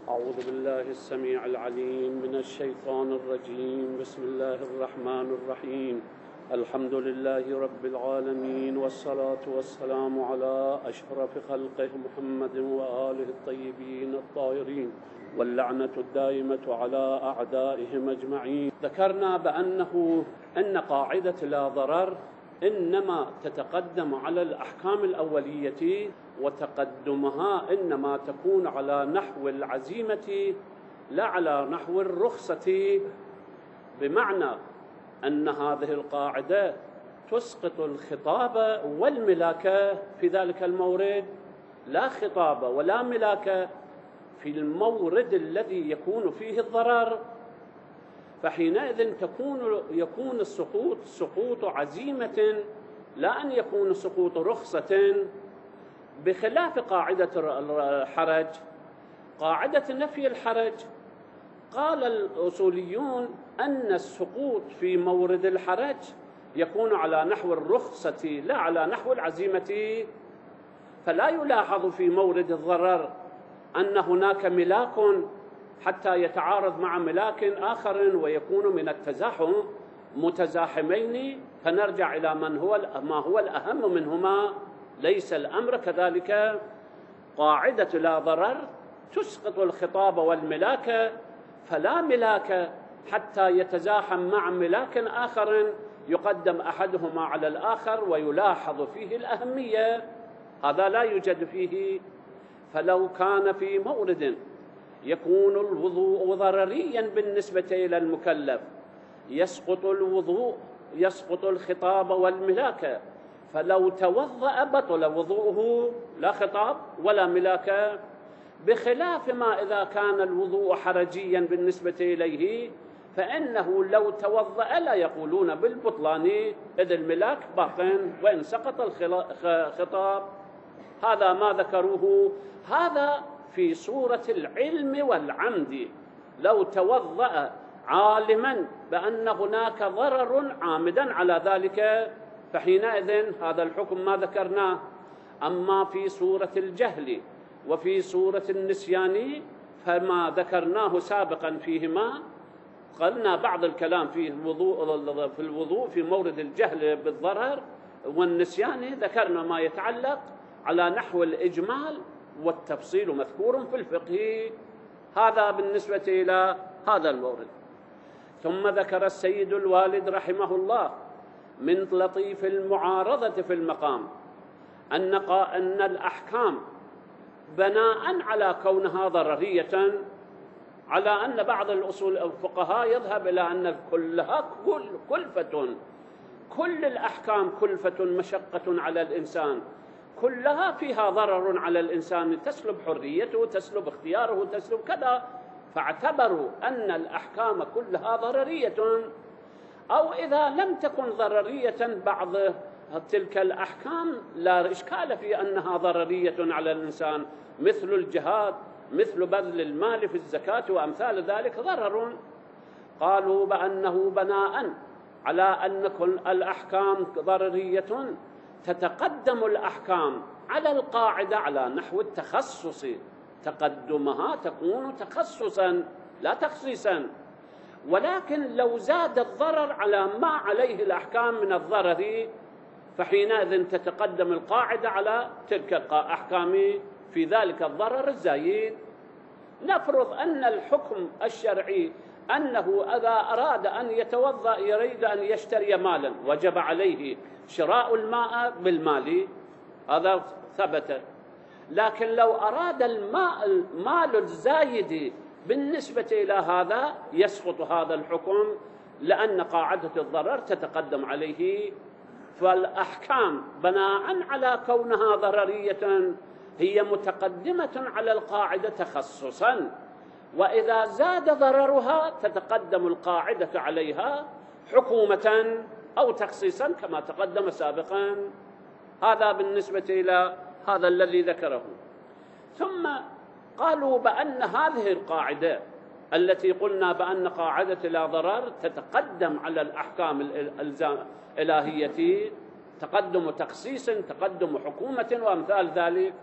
أعوذ بالله السميع العليم من الشيطان الرجيم. بسم الله الرحمن الرحيم. الحمد لله رب العالمين، والصلاة والسلام على أشرف خلقه محمد وآله الطيبين الطاهرين، واللعنة الدائمة على أعدائهم أجمعين. ذكرنا أن قاعدة لا ضرر إنما تتقدم على الأحكام الأولية، وتقدمها إنما تكون على نحو العزيمة لا على نحو الرخصة، بمعنى أن هذه القاعدة تسقط الخطاب والملاكة في ذلك المورد، لا خطاب ولا ملاكة في المورد الذي يكون فيه الضرر، فحينئذ يكون السقوط سقوط عزيمة، لا أن يكون سقوط رخصة، بخلاف قاعدة الحرج. قاعدة نفي الحرج قال الأصوليون أن السقوط في مورد الحرج يكون على نحو الرخصة لا على نحو العزيمة، فلا يلاحظ في مورد الضرر أن هناك ملاك حتى يتعارض مع ملاك آخر ويكون من التزاحم متزاحمين، فنرجع إلى ما هو الأهم منهما. ليس الأمر كذلك. قاعدة لا ضرر تسقط الخطاب والملاك، فلا ملاك حتى يتزاحم مع ملاك آخر يقدم أحدهما على الآخر ويلاحظ فيه الأهمية، هذا لا يوجد فيه. فلو كان في مورد يكون الوضوء ضرريا بالنسبة إلى المكلف، يسقط الوضوء، يسقط الخطاب والملاك، فلو توضأ بطل وضوءه، لا خطاب ولا ملاك، بخلاف ما إذا كان الوضوء حرجيا بالنسبة إليه، فإنه لو توضأ لا يقولون بالبطلان، إذ الملاك باق وإن سقط الخطاب. هذا ما ذكروه، هذا في صورة العلم والعمد. لو توضأ عالما بأن هناك ضرر عامدا على ذلك، فحينئذ هذا الحكم ما ذكرناه. أما في صورة الجهل وفي صورة النسيان فما ذكرناه سابقا فيهما، قلنا بعض الكلام في الوضوء في مورد الجهل بالضرر والنسيان، ذكرنا ما يتعلق على نحو الإجمال، والتفصيل مذكور في الفقه. هذا بالنسبة إلى هذا المورد. ثم ذكر السيد الوالد رحمه الله من لطيف المعارضة في المقام أن الأحكام بناء على كونها ضررية، على أن بعض الفقهاء يذهب إلى أن كلها كلفة، كل الأحكام كلفة مشقة على الإنسان، كلها فيها ضرر على الإنسان، تسلب حريته، تسلب اختياره، تسلب كذا، فاعتبروا أن الأحكام كلها ضررية. أو إذا لم تكن ضررية بعض تلك الأحكام لا إشكال في أنها ضررية على الإنسان، مثل الجهاد، مثل بذل المال في الزكاة وأمثال ذلك ضرر. قالوا بأنه بناء على أن كل الأحكام ضررية تتقدم الأحكام على القاعدة على نحو التخصص، تقدمها تكون تخصصا لا تخصيصا. ولكن لو زاد الضرر على ما عليه الأحكام من الضرر، فحينئذ تتقدم القاعدة على تلك الأحكام في ذلك الضرر الزايد. نفرض أن الحكم الشرعي أنه إذا أراد أن يتوضأ يريد أن يشتري مالا، وجب عليه شراء الماء بالمال، هذا ثبت. لكن لو أراد المال الزايد بالنسبة إلى هذا يسقط هذا الحكم، لأن قاعدة الضرر تتقدم عليه. فالأحكام بناء على كونها ضررية هي متقدمة على القاعدة تخصصا، وإذا زاد ضررها تتقدم القاعدة عليها حكومة أو تخصيصا كما تقدم سابقا. هذا بالنسبة إلى هذا الذي ذكره. ثم قالوا بأن هذه القاعدة التي قلنا بأن قاعدة لا ضرر تتقدم على الأحكام الإلهية، تقدم تخصيص، تقدم حكومة وأمثال ذلك،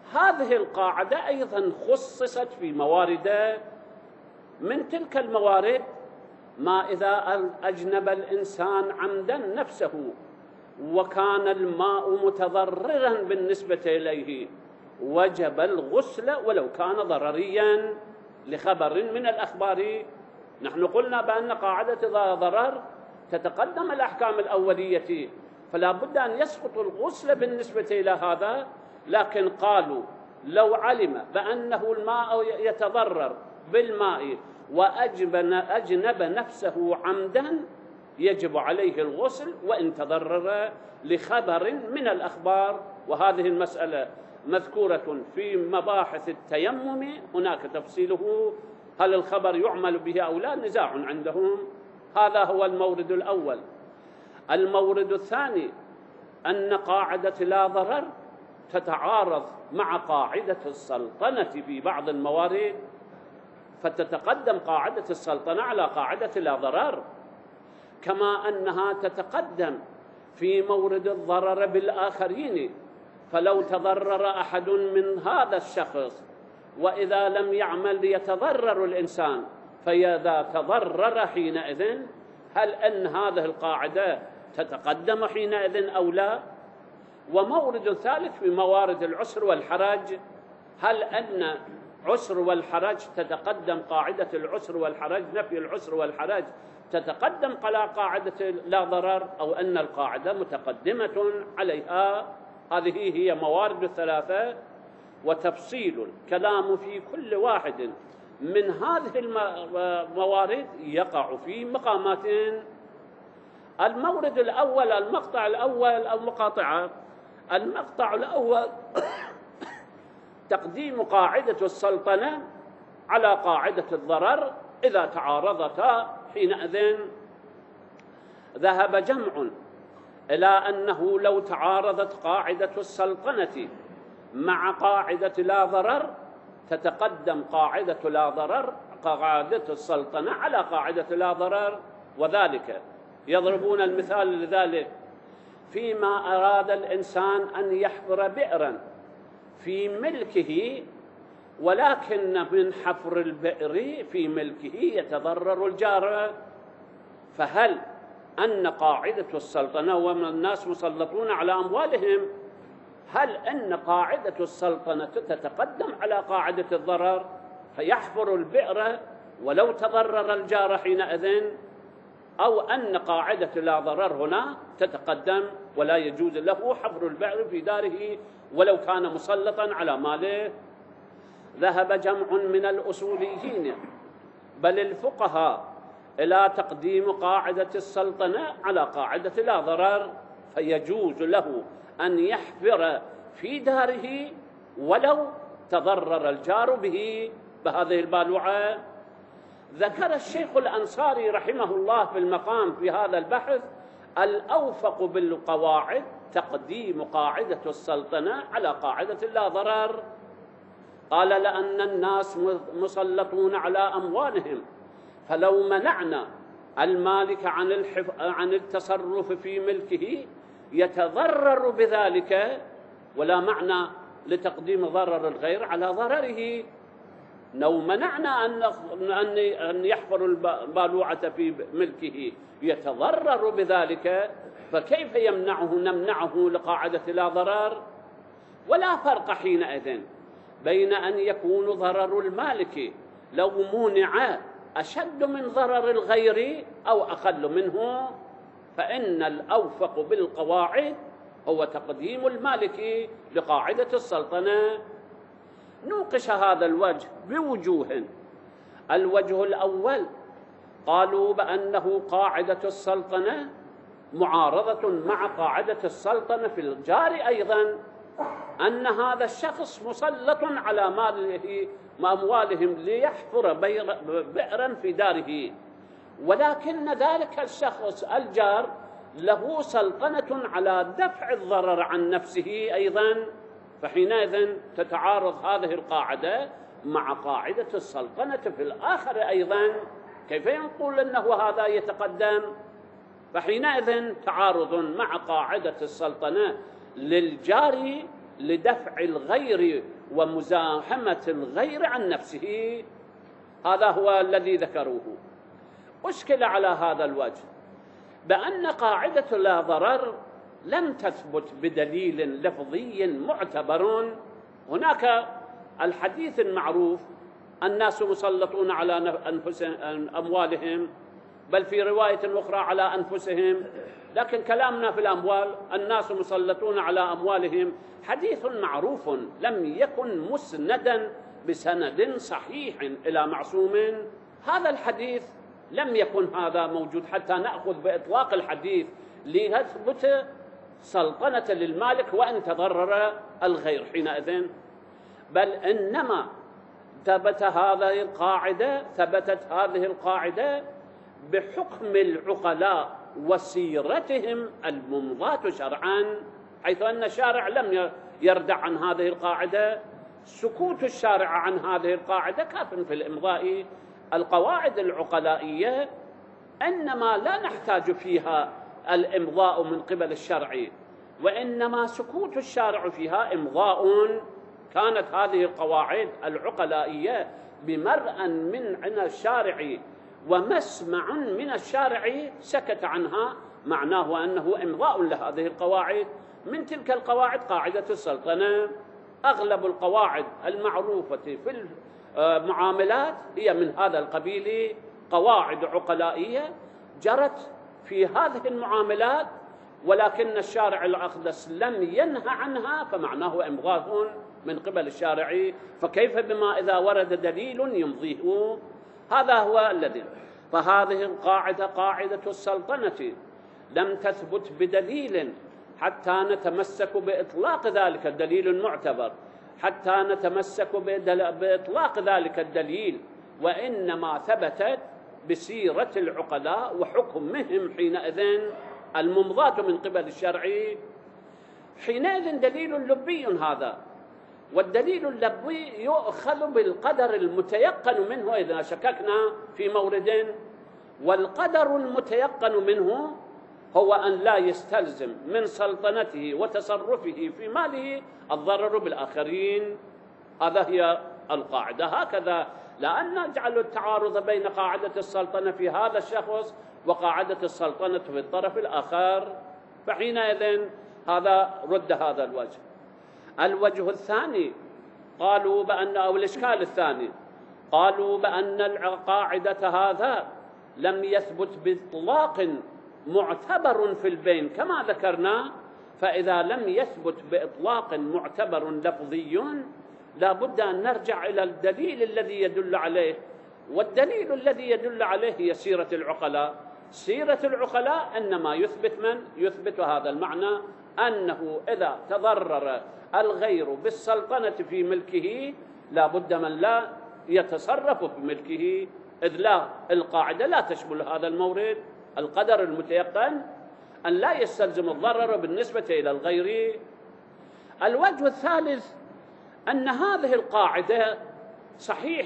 هذه القاعدة أيضا خصصت في موارد، من تلك الموارد ما إذا أجنب الإنسان عمدا نفسه وكان الماء متضررا بالنسبة إليه وجب الغسل ولو كان ضرريا لخبر من الأخبار. نحن قلنا بأن قاعدة ضرر تتقدم الأحكام الأولية، فلا بد أن يسقط الغسل بالنسبة إلى هذا. لكن قالوا لو علم بأنه الماء يتضرر بالماء وأجنب نفسه عمدا يجب عليه الغسل وإن تضرر لخبر من الأخبار. وهذه المسألة مذكورة في مباحث التيمم، هناك تفصيله هل الخبر يعمل به أو لا، نزاع عندهم. هذا هو المورد الأول. المورد الثاني أن قاعدة لا ضرر تتعارض مع قاعدة السلطنة في بعض الموارد، فتتقدم قاعدة السلطنة على قاعدة لا ضرر، كما أنها تتقدم في مورد الضرر بالآخرين. فلو تضرر أحد من هذا الشخص وإذا لم يعمل يتضرر الإنسان، فإذا تضرر حينئذ هل أن هذه القاعدة تتقدم حينئذ أو لا؟ ومورد ثالث في موارد العسر والحرج، هل أن عسر والحرج تتقدم قاعدة العسر والحرج، نفي العسر والحرج تتقدم على قاعدة لا ضرر، أو أن القاعدة متقدمة عليها؟ هذه هي موارد الثلاثة، وتفصيل الكلام في كل واحد من هذه الموارد يقع في مقامات. المورد الأول، المقطع الأول أو مقاطعة، المقطع الأول تقديم قاعدة السلطنة على قاعدة الضرر إذا تعارضتا. حينئذ ذهب جمع إلى أنه لو تعارضت قاعدة السلطنة مع قاعدة لا ضرر تتقدم قاعدة لا ضرر قاعدة السلطنة على قاعدة لا ضرر. وذلك يضربون المثال لذلك فيما أراد الإنسان أن يحفر بئرا في ملكه، ولكن من حفر البئر في ملكه يتضرر الجار، فهل أن قاعدة السلطنة والناس مسلطون على أموالهم، هل أن قاعدة السلطنة تتقدم على قاعدة الضرر فيحفر البئر ولو تضرر الجار حينئذ، أو أن قاعدة لا ضرر هنا تتقدم ولا يجوز له حفر البئر في داره ولو كان مسلطا على ماله؟ ذهب جمع من الأصوليين بل الفقهاء إلى تقديم قاعدة السلطنة على قاعدة لا ضرر، فيجوز له أن يحفر في داره ولو تضرر الجار به بهذه البالوعة. ذكر الشيخ الأنصاري رحمه الله في المقام في هذا البحث الأوفق بالقواعد تقديم قاعدة السلطنة على قاعدة لا ضرر. قال لأن الناس مسلطون على أموالهم، فلو منعنا المالك عن التصرف في ملكه يتضرر بذلك، ولا معنى لتقديم ضرر الغير على ضرره. لو منعنا أن يحفر البالوعة في ملكه يتضرر بذلك، فكيف نمنعه لقاعدة لا ضرر؟ ولا فرق حينئذ بين أن يكون ضرر المالك لو منع أشد من ضرر الغير أو أقل منه، فإن الأوفق بالقواعد هو تقديم المالك لقاعدة السلطنة. نوقش هذا الوجه بوجوه. الوجه الأول قالوا بأنه قاعدة السلطنة معارضة مع قاعدة السلطنة في الجار أيضا، أن هذا الشخص مسلط على أموالهم ليحفر بئرا في داره، ولكن ذلك الشخص الجار له سلطنة على دفع الضرر عن نفسه أيضا، فحينئذ تتعارض هذه القاعدة مع قاعدة السلطنة في الآخر أيضا. كيف يقول أنه هذا يتقدم؟ فحينئذ تعارض مع قاعدة السلطنة للجار لدفع الغير ومزاحمة الغير عن نفسه. هذا هو الذي ذكروه. أشكل على هذا الوجه بأن قاعدة لا ضرر لم تثبت بدليل لفظي معتبر. هناك الحديث المعروف: الناس مسلطون على أموالهم، بل في رواية أخرى على أنفسهم. لكن كلامنا في الأموال: الناس مسلطون على أموالهم، حديث معروف لم يكن مسندا بسند صحيح إلى معصوم. هذا الحديث لم يكن هذا موجود حتى نأخذ بإطلاق الحديث ليثبت سلطنة للمالك وأن تضرر الغير حينئذ، بل إنما ثبتت هذه القاعدة بحكم العقلاء وسيرتهم الممضاة شرعا، حيث أن الشارع لم يردع عن هذه القاعدة. سكوت الشارع عن هذه القاعدة كاف في الإمضاء. القواعد العقلائية إنما لا نحتاج فيها الإمضاء من قبل الشرع، وإنما سكوت الشارع فيها إمضاء. كانت هذه القواعد العقلائية بمرأى من الشارع ومسمع من الشارع سكت عنها، معناه أنه إمضاء لهذه القواعد. من تلك القواعد قاعدة السلطنة. أغلب القواعد المعروفة في المعاملات هي من هذا القبيل، قواعد عقلائية جرت في هذه المعاملات، ولكن الشارع الأقدس لم ينهى عنها، فمعناه إمضاء من قبل الشارع. فكيف بما إذا ورد دليل يمضيه؟ هذا هو الذي. فهذه القاعدة قاعدة السلطنة لم تثبت بدليل حتى نتمسك بإطلاق ذلك الدليل المعتبر، حتى نتمسك بإطلاق ذلك الدليل، وإنما ثبتت بسيرة العقلاء وحكمهم حينئذ الممضاة من قبل الشرع. حينئذ دليل لبي هذا، والدليل اللبي يؤخذ بالقدر المتيقن منه إذا شككنا في مورد، والقدر المتيقن منه هو أن لا يستلزم من سلطنته وتصرفه في ماله الضرر بالآخرين. هذا هي القاعدة. هكذا لا نجعل التعارض بين قاعدة السلطنة في هذا الشخص وقاعدة السلطنة في الطرف الآخر، فحينئذ هذا رد هذا الوجه. الوجه الثاني قالوا بأن، أو الإشكال الثاني، قالوا بأن القاعدة هذا لم يثبت بإطلاق معتبر في البين كما ذكرنا. فإذا لم يثبت بإطلاق معتبر لفظي لا بد أن نرجع إلى الدليل الذي يدل عليه، والدليل الذي يدل عليه هي سيرة العقلاء. سيرة العقلاء إنما يثبت هذا المعنى، أنه إذا تضرر الغير بالسلطنة في ملكه لا بد من لا يتصرف في ملكه، إذ لا القاعدة لا تشمل هذا المورد. القدر المتيقن أن لا يستلزم الضرر بالنسبة إلى الغير. الوجه الثالث أن هذه القاعدة صحيح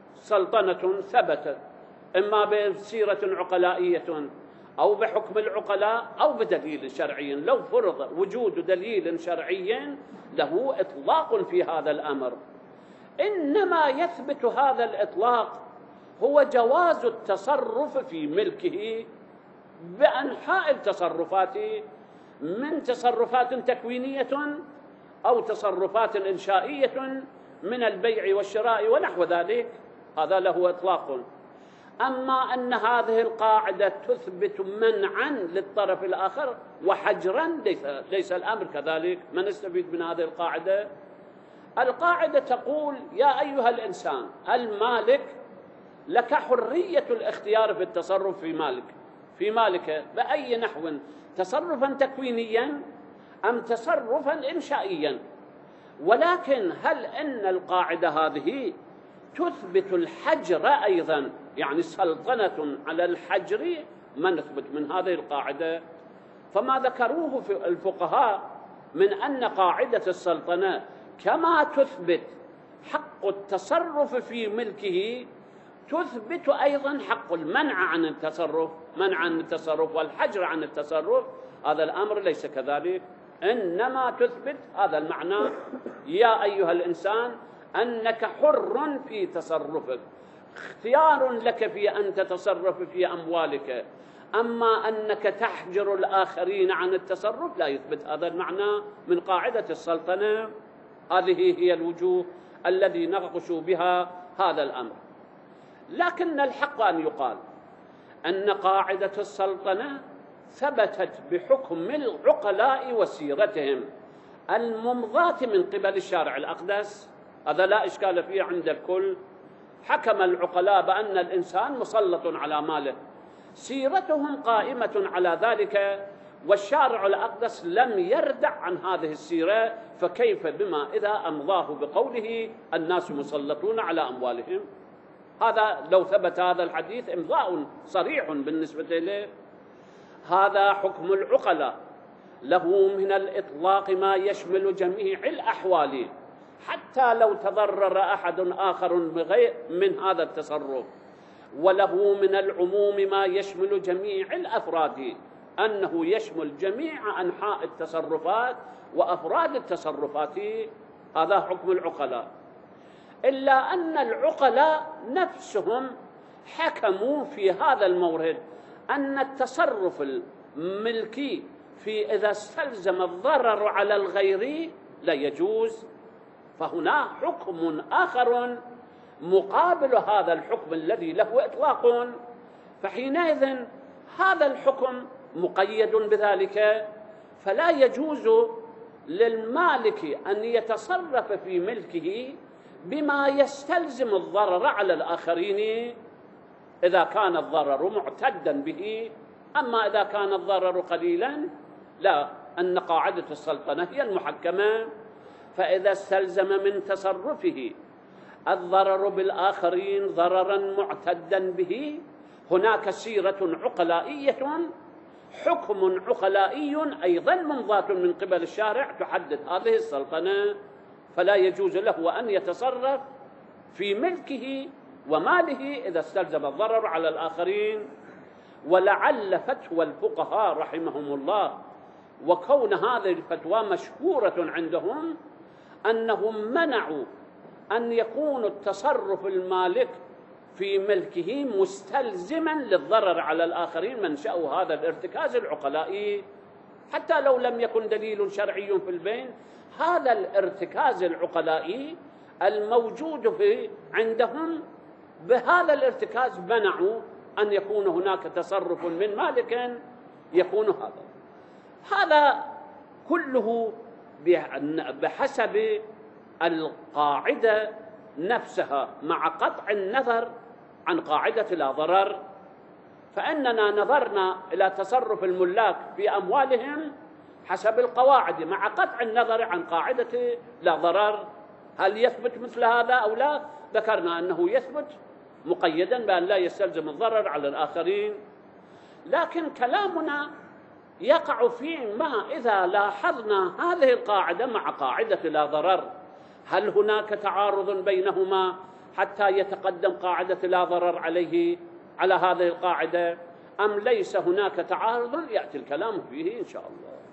سلطنة ثبتت إما بسيرة عقلائية أو بحكم العقلاء أو بدليل شرعي. لو فرض وجود دليل شرعي له إطلاق في هذا الأمر، إنما يثبت هذا الإطلاق هو جواز التصرف في ملكه بأنحاء التصرفات، من تصرفات تكوينية أو تصرفات إنشائية من البيع والشراء ونحو ذلك، هذا له إطلاق. أما أن هذه القاعدة تثبت منعا للطرف الآخر وحجرا، ليس الأمر كذلك. ما نستفيد من هذه القاعدة؟ القاعدة تقول: يا أيها الإنسان المالك لك حرية الاختيار في التصرف في مالك بأي نحو، تصرفا تكوينيا أم تصرفا إنشائيا. ولكن هل إن القاعدة هذه تثبت الحجر أيضا، يعني سلطنة على الحجر؟ ما نثبت من هذه القاعدة. فما ذكروه في الفقهاء من أن قاعدة السلطنة كما تثبت حق التصرف في ملكه تثبت أيضا حق المنع عن التصرف، منع عن التصرف والحجر عن التصرف. هذا الأمر ليس كذلك. إنما تثبت هذا المعنى: يا أيها الإنسان أنك حر في تصرفك، اختيار لك في أن تتصرف في أموالك، أما أنك تحجر الآخرين عن التصرف لا يثبت هذا المعنى من قاعدة السلطنة. هذه هي الوجوه الذي نناقش بها هذا الأمر. لكن الحق أن يقال أن قاعدة السلطنة ثبتت بحكم العقلاء وسيرتهم الممضاة من قبل الشارع الأقدس، هذا لا إشكال فيه عند الكل. حكم العقلاء بأن الإنسان مسلط على ماله، سيرتهم قائمة على ذلك، والشارع الأقدس لم يردع عن هذه السيرة، فكيف بما إذا أمضاه بقوله الناس مسلطون على أموالهم؟ هذا لو ثبت هذا الحديث إمضاء صريح بالنسبة له. هذا حكم العقلاء، له من الإطلاق ما يشمل جميع الأحوال، حتى لو تضرر أحد آخر من هذا التصرف، وله من العموم ما يشمل جميع الأفراد، أنه يشمل جميع أنحاء التصرفات وأفراد التصرفات. هذا حكم العقلاء. إلا أن العقلاء نفسهم حكموا في هذا المورد أن التصرف الملكي في إذا استلزم الضرر على الغير لا يجوز، فهنا حكم آخر مقابل هذا الحكم الذي له إطلاق، فحينئذ هذا الحكم مقيد بذلك، فلا يجوز للمالك أن يتصرف في ملكه بما يستلزم الضرر على الآخرين إذا كان الضرر معتدا به. أما إذا كان الضرر قليلا لا، أن قاعدة السلطنة هي المحكمة، فإذا استلزم من تصرفه الضرر بالآخرين ضررا معتدا به، هناك سيرة عقلائية، حكم عقلائي أيضا ممضاة من قبل الشارع تحدد هذه السلطنة، فلا يجوز له أن يتصرف في ملكه وماله إذا استلزم الضرر على الآخرين. ولعل فتوى الفقهاء رحمهم الله وكون هذه الفتوى مشهورة عندهم أنهم منعوا أن يكون التصرف المالك في ملكه مستلزما للضرر على الآخرين، منشأ هذا الارتكاز العقلائي، حتى لو لم يكن دليل شرعي في البين. هذا الارتكاز العقلائي الموجود عندهم، بهذا الارتكاز منعوا أن يكون هناك تصرف من مالك يكون هذا كله بحسب القاعدة نفسها، مع قطع النظر عن قاعدة لا ضرر. فإننا نظرنا إلى تصرف الملاك في أموالهم حسب القواعد مع قطع النظر عن قاعدة لا ضرر. هل يثبت مثل هذا أو لا؟ ذكرنا أنه يثبت مقيدا بأن لا يستلزم الضرر على الآخرين. لكن كلامنا يقع فيما إذا لاحظنا هذه القاعدة مع قاعدة لا ضرر، هل هناك تعارض بينهما حتى يتقدم قاعدة لا ضرر على هذه القاعدة، أم ليس هناك تعارض؟ يأتي الكلام فيه إن شاء الله.